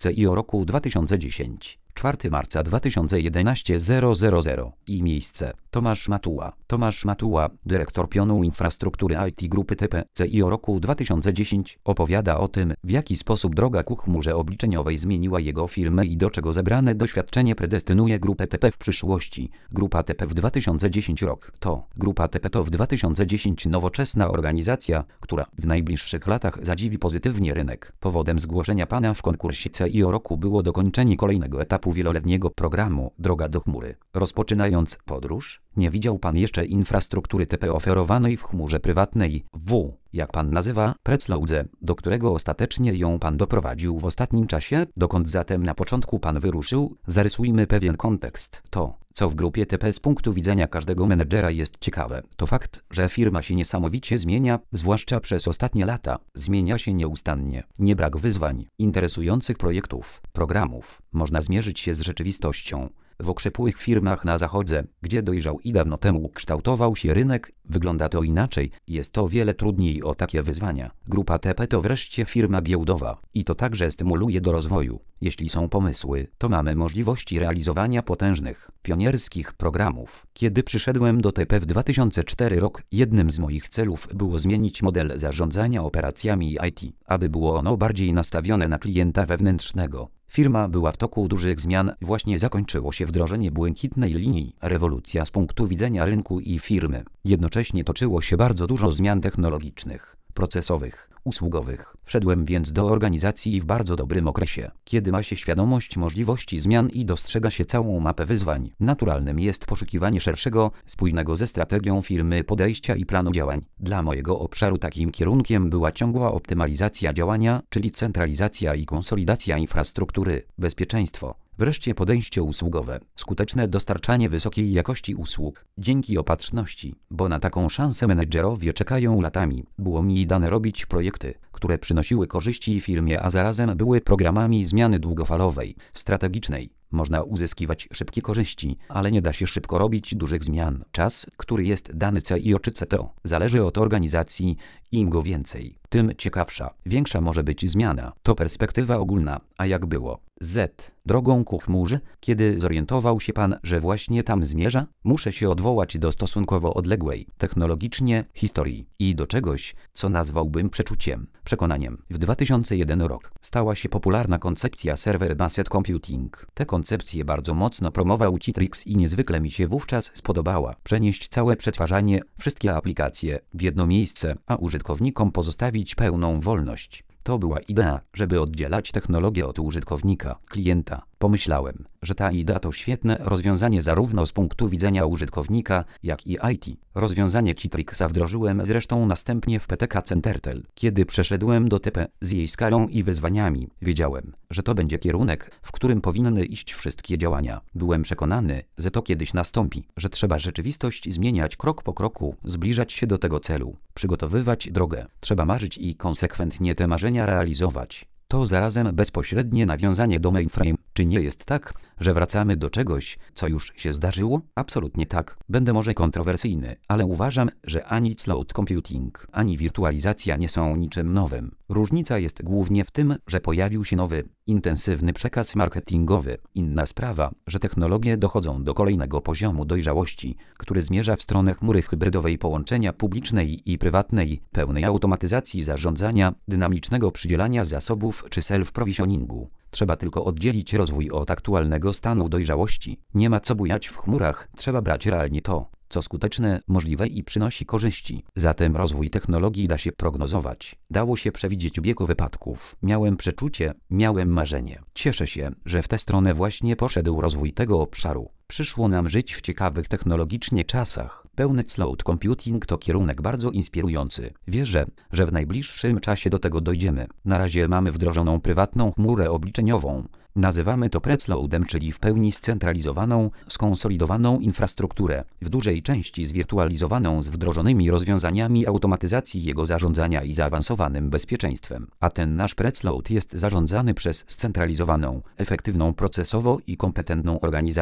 CIO roku 2010. 4 marca 2011 000 i miejsce. Tomasz Matuła. Tomasz Matuła, dyrektor pionu infrastruktury IT Grupy TP CIO roku 2010, opowiada o tym, w jaki sposób droga ku chmurze obliczeniowej zmieniła jego firmę i do czego zebrane doświadczenie predestynuje Grupę TP w przyszłości. Grupa TP w 2010 rok to Grupa TP to w 2010 nowoczesna organizacja, która w najbliższych latach zadziwi pozytywnie rynek. Powodem zgłoszenia pana w konkursie CIO roku było dokończenie kolejnego etapu wieloletniego programu Droga do chmury. Rozpoczynając podróż, nie widział pan jeszcze infrastruktury TP oferowanej w chmurze prywatnej jak pan nazywa, Pretzlaudze, do którego ostatecznie ją pan doprowadził w ostatnim czasie, dokąd zatem na początku pan wyruszył. Zarysujmy pewien kontekst. To, co w grupie TP z punktu widzenia każdego menedżera jest ciekawe, to fakt, że firma się niesamowicie zmienia, zwłaszcza przez ostatnie lata. Zmienia się nieustannie. Nie brak wyzwań, interesujących projektów, programów. Można zmierzyć się z rzeczywistością. W okrzepłych firmach na zachodzie, gdzie dojrzał i dawno temu kształtował się rynek, wygląda to inaczej. Jest to wiele trudniej o takie wyzwania. Grupa TP to wreszcie firma giełdowa i to także stymuluje do rozwoju. Jeśli są pomysły, to mamy możliwości realizowania potężnych, pionierskich programów. Kiedy przyszedłem do TP w 2004 rok, jednym z moich celów było zmienić model zarządzania operacjami IT, aby było ono bardziej nastawione na klienta wewnętrznego. Firma była w toku dużych zmian, właśnie zakończyło się wdrożenie błękitnej linii, rewolucja z punktu widzenia rynku i firmy. Jednocześnie toczyło się bardzo dużo zmian technologicznych, procesowych, usługowych. Wszedłem więc do organizacji w bardzo dobrym okresie, kiedy ma się świadomość możliwości zmian i dostrzega się całą mapę wyzwań. Naturalnym jest poszukiwanie szerszego, spójnego ze strategią firmy podejścia i planu działań. Dla mojego obszaru takim kierunkiem była ciągła optymalizacja działania, czyli centralizacja i konsolidacja infrastruktury, bezpieczeństwo. Wreszcie podejście usługowe, skuteczne dostarczanie wysokiej jakości usług. Dzięki opatrzności, bo na taką szansę menedżerowie czekają latami, było mi dane robić projekty, które przynosiły korzyści firmie, a zarazem były programami zmiany długofalowej, strategicznej. Można uzyskiwać szybkie korzyści, ale nie da się szybko robić dużych zmian. Czas, który jest dany CIO czy CTO, zależy od organizacji. Im go więcej, tym ciekawsza, większa może być zmiana. To perspektywa ogólna, a jak było? Drogą ku chmurze, kiedy zorientował się pan, że właśnie tam zmierza? Muszę się odwołać do stosunkowo odległej, technologicznie, historii i do czegoś, co nazwałbym przeczuciem, przekonaniem. W 2001 rok stała się popularna koncepcja Server-Based Computing. Tę koncepcję bardzo mocno promował Citrix i niezwykle mi się wówczas spodobała. Przenieść całe przetwarzanie, wszystkie aplikacje w jedno miejsce, a użytkownikom pozostawić pełną wolność. To była idea, żeby oddzielać technologię od użytkownika, klienta. Pomyślałem, że ta idea to świetne rozwiązanie zarówno z punktu widzenia użytkownika, jak i IT. Rozwiązanie Citrixa wdrożyłem zresztą następnie w PTK Centertel. Kiedy przeszedłem do TP z jej skalą i wyzwaniami, wiedziałem, że to będzie kierunek, w którym powinny iść wszystkie działania. Byłem przekonany, że to kiedyś nastąpi, że trzeba rzeczywistość zmieniać krok po kroku, zbliżać się do tego celu, przygotowywać drogę. Trzeba marzyć i konsekwentnie te marzenia realizować. To zarazem bezpośrednie nawiązanie do mainframe. Czy nie jest tak, że wracamy do czegoś, co już się zdarzyło? Absolutnie tak. Będę może kontrowersyjny, ale uważam, że ani cloud computing, ani wirtualizacja nie są niczym nowym. Różnica jest głównie w tym, że pojawił się nowy, intensywny przekaz marketingowy. Inna sprawa, że technologie dochodzą do kolejnego poziomu dojrzałości, który zmierza w stronę chmury hybrydowej połączenia publicznej i prywatnej, pełnej automatyzacji zarządzania, dynamicznego przydzielania zasobów czy self-provisioningu. Trzeba tylko oddzielić rozwój od aktualnego stanu dojrzałości. Nie ma co bujać w chmurach, trzeba brać realnie to, co skuteczne, możliwe i przynosi korzyści. Zatem rozwój technologii da się prognozować. Dało się przewidzieć bieg wypadków. Miałem przeczucie, miałem marzenie. Cieszę się, że w tę stronę właśnie poszedł rozwój tego obszaru. Przyszło nam żyć w ciekawych technologicznie czasach. Pełny cloud computing to kierunek bardzo inspirujący. Wierzę, że w najbliższym czasie do tego dojdziemy. Na razie mamy wdrożoną prywatną chmurę obliczeniową. Nazywamy to Pretzlaudem, czyli w pełni scentralizowaną, skonsolidowaną infrastrukturę, w dużej części zwirtualizowaną z wdrożonymi rozwiązaniami automatyzacji jego zarządzania i zaawansowanym bezpieczeństwem. A ten nasz Pretzlaud jest zarządzany przez scentralizowaną, efektywną procesowo i kompetentną organizację.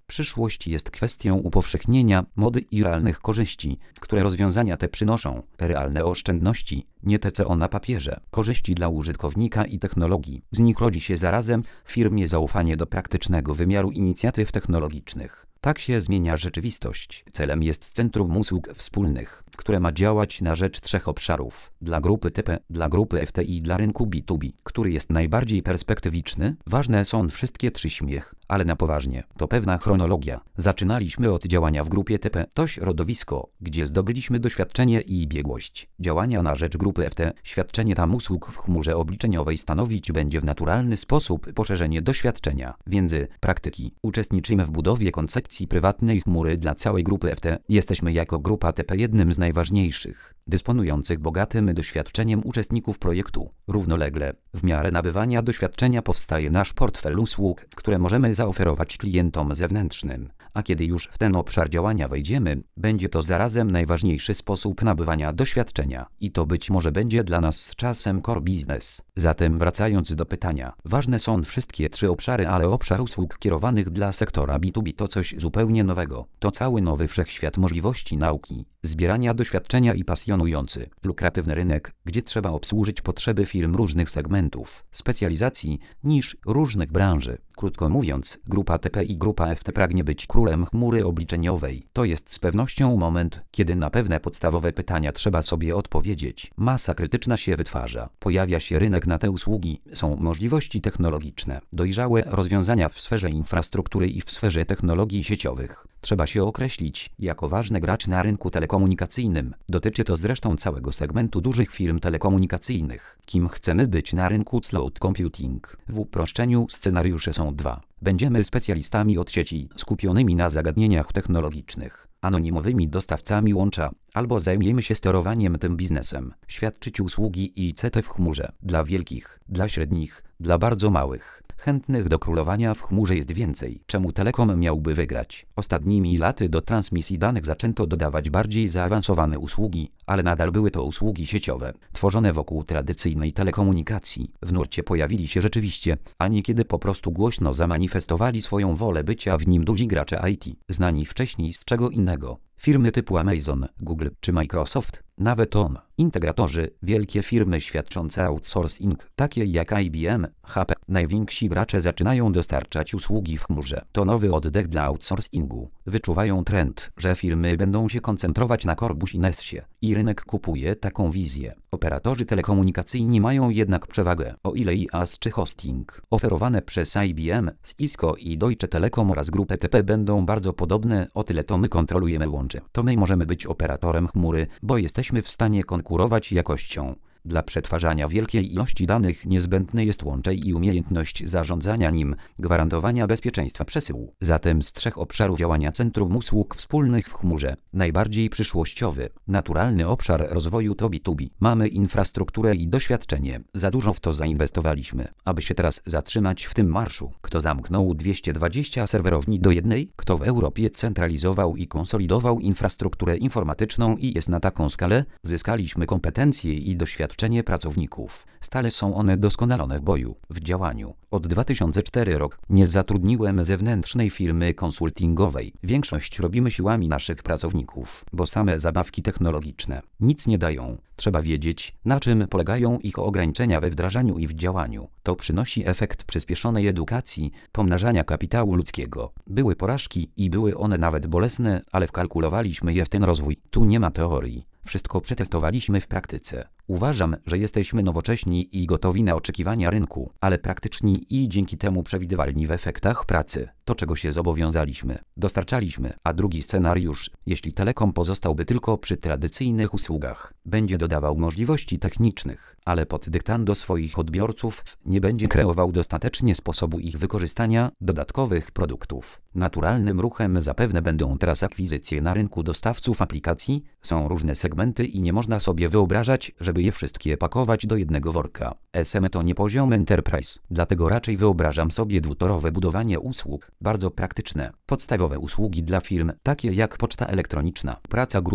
Przyszłość jest kwestią upowszechnienia mody i realnych korzyści, które rozwiązania te przynoszą. Realne oszczędności, nie te co na papierze. Korzyści dla użytkownika i technologii. Z nich rodzi się zarazem w firmie zaufanie do praktycznego wymiaru inicjatyw technologicznych. Tak się zmienia rzeczywistość. Celem jest Centrum Usług Wspólnych, które ma działać na rzecz 3 obszarów. Dla grupy TP, dla grupy FT i dla rynku B2B, który jest najbardziej perspektywiczny. Ważne są wszystkie 3 śmiech, ale na poważnie. To pewna chronologia. Zaczynaliśmy od działania w grupie TP. To środowisko, gdzie zdobyliśmy doświadczenie i biegłość. Działania na rzecz grupy FT. Świadczenie tam usług w chmurze obliczeniowej stanowić będzie w naturalny sposób poszerzenie doświadczenia. Wiedzy, praktyki. Uczestniczymy w budowie koncepcji prywatnej chmury dla całej grupy FT. Jesteśmy jako grupa TP jednym z najważniejszych, dysponujących bogatym doświadczeniem uczestników projektu. Równolegle, w miarę nabywania doświadczenia powstaje nasz portfel usług, które możemy zaoferować klientom zewnętrznym. A kiedy już w ten obszar działania wejdziemy, będzie to zarazem najważniejszy sposób nabywania doświadczenia. I to być może będzie dla nas z czasem core business. Zatem wracając do pytania, ważne są wszystkie 3 obszary, ale obszar usług kierowanych dla sektora B2B to coś zupełnie nowego. To cały nowy wszechświat możliwości nauki, zbierania doświadczenia i pasjonujący, lukratywny rynek, gdzie trzeba obsłużyć potrzeby firm różnych segmentów, specjalizacji, niż różnych branży. Krótko mówiąc, grupa TP i grupa FT pragnie być królem chmury obliczeniowej. To jest z pewnością moment, kiedy na pewne podstawowe pytania trzeba sobie odpowiedzieć. Masa krytyczna się wytwarza. Pojawia się rynek na te usługi. Są możliwości technologiczne. Dojrzałe rozwiązania w sferze infrastruktury i w sferze technologii sieciowych. Trzeba się określić jako ważny gracz na rynku telekomunikacyjnym. Dotyczy to zresztą całego segmentu dużych firm telekomunikacyjnych. Kim chcemy być na rynku cloud computing? W uproszczeniu scenariusze są 2. Będziemy specjalistami od sieci, skupionymi na zagadnieniach technologicznych, anonimowymi dostawcami łącza, albo zajmiemy się sterowaniem tym biznesem, świadczyć usługi ICT w chmurze, dla wielkich, dla średnich, dla bardzo małych. Chętnych do królowania w chmurze jest więcej. Czemu Telekom miałby wygrać? Ostatnimi laty do transmisji danych zaczęto dodawać bardziej zaawansowane usługi, ale nadal były to usługi sieciowe, tworzone wokół tradycyjnej telekomunikacji. W nurcie pojawili się rzeczywiście, a niekiedy po prostu głośno zamanifestowali swoją wolę bycia w nim duzi gracze IT, znani wcześniej z czego innego. Firmy typu Amazon, Google czy Microsoft, nawet integratorzy, wielkie firmy świadczące outsourcing, takie jak IBM, HP, najwięksi gracze zaczynają dostarczać usługi w chmurze. To nowy oddech dla outsourcingu. Wyczuwają trend, że firmy będą się koncentrować na core businessie i rynek kupuje taką wizję. Operatorzy telekomunikacyjni mają jednak przewagę, o ile IaaS czy hosting oferowane przez IBM, Cisco i Deutsche Telekom oraz grupę TP będą bardzo podobne, o tyle to my kontrolujemy łącze. To my możemy być operatorem chmury, bo jesteśmy w stanie konkurować jakością. Dla przetwarzania wielkiej ilości danych niezbędne jest łącze i umiejętność zarządzania nim, gwarantowania bezpieczeństwa przesyłu. Zatem z 3 obszarów działania Centrum Usług Wspólnych w chmurze, najbardziej przyszłościowy, naturalny obszar rozwoju to B2B. Mamy infrastrukturę i doświadczenie. Za dużo w to zainwestowaliśmy, aby się teraz zatrzymać w tym marszu. Kto zamknął 220 serwerowni do jednej? Kto w Europie centralizował i konsolidował infrastrukturę informatyczną i jest na taką skalę? Zyskaliśmy kompetencje i doświadczenie pracowników. Stale są one doskonalone w boju, w działaniu. Od 2004 rok nie zatrudniłem zewnętrznej firmy konsultingowej. Większość robimy siłami naszych pracowników, bo same zabawki technologiczne nic nie dają. Trzeba wiedzieć, na czym polegają ich ograniczenia we wdrażaniu i w działaniu. To przynosi efekt przyspieszonej edukacji, pomnażania kapitału ludzkiego. Były porażki i były one nawet bolesne, ale wkalkulowaliśmy je w ten rozwój. Tu nie ma teorii. Wszystko przetestowaliśmy w praktyce. Uważam, że jesteśmy nowocześni i gotowi na oczekiwania rynku, ale praktyczni i dzięki temu przewidywalni w efektach pracy. To, czego się zobowiązaliśmy, dostarczaliśmy. A drugi scenariusz, jeśli Telekom pozostałby tylko przy tradycyjnych usługach, będzie dodawał możliwości technicznych, ale pod dyktando swoich odbiorców nie będzie kreował dostatecznie sposobu ich wykorzystania, dodatkowych produktów. Naturalnym ruchem zapewne będą teraz akwizycje na rynku dostawców aplikacji. Są różne segmenty i nie można sobie wyobrażać, żeby je wszystkie pakować do jednego worka. SM to nie poziom enterprise, dlatego raczej wyobrażam sobie dwutorowe budowanie usług, bardzo praktyczne. Podstawowe usługi dla firm, takie jak poczta elektroniczna, praca grupowa,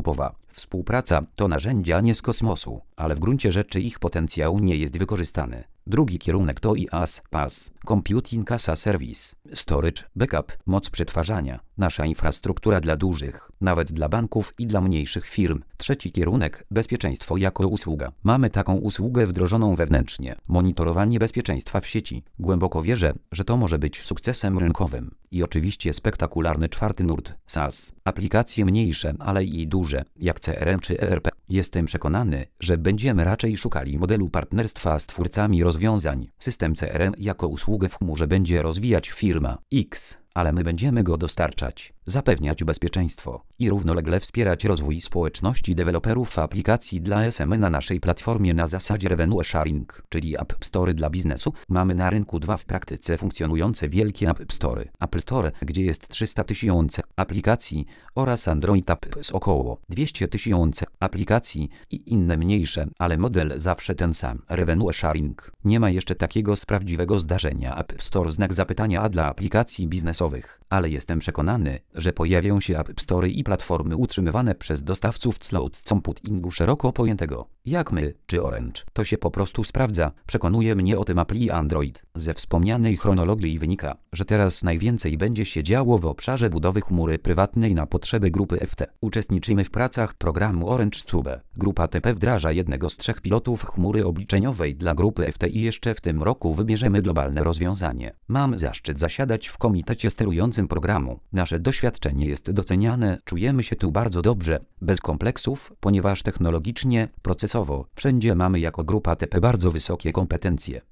Współpraca to narzędzia nie z kosmosu, ale w gruncie rzeczy ich potencjał nie jest wykorzystany. Drugi kierunek to IaaS, PaaS, Computing as a Service, Storage, Backup, moc przetwarzania, nasza infrastruktura dla dużych, nawet dla banków i dla mniejszych firm. Trzeci kierunek, bezpieczeństwo jako usługa. Mamy taką usługę wdrożoną wewnętrznie, monitorowanie bezpieczeństwa w sieci. Głęboko wierzę, że to może być sukcesem rynkowym. I oczywiście spektakularny czwarty nurt, SaaS. Aplikacje mniejsze, ale i duże, jak CRM czy ERP. Jestem przekonany, że będziemy raczej szukali modelu partnerstwa z twórcami rozwiązań. System CRM jako usługę w chmurze będzie rozwijać firma X, ale my będziemy go dostarczać, zapewniać bezpieczeństwo i równolegle wspierać rozwój społeczności deweloperów aplikacji dla SME na naszej platformie na zasadzie revenue sharing, czyli App Store dla biznesu. Mamy na rynku dwa w praktyce funkcjonujące wielkie App Store. Apple Store, gdzie jest 300 000 aplikacji oraz Android App z około 200 000 aplikacji i inne mniejsze, ale model zawsze ten sam. Revenue sharing. Nie ma jeszcze takiego z prawdziwego zdarzenia App Store znak zapytania dla aplikacji biznesowych, ale jestem przekonany, że pojawią się App Store i platformy utrzymywane przez dostawców cloud computingu szeroko pojętego, jak my czy Orange. To się po prostu sprawdza. Przekonuje mnie o tym Apple Android. Ze wspomnianej chronologii wynika, że teraz najwięcej będzie się działo w obszarze budowy chmury prywatnej na potrzeby grupy FT. Uczestniczymy w pracach programu Orange Cube. Grupa TP wdraża jednego z 3 pilotów chmury obliczeniowej dla grupy FT i jeszcze w tym roku wybierzemy globalne rozwiązanie. Mam zaszczyt zasiadać w komitecie sterującym programu. Nasze doświadczenie jest doceniane, czujemy się tu bardzo dobrze, bez kompleksów, ponieważ technologicznie, procesowo, wszędzie mamy jako grupa TP bardzo wysokie kompetencje.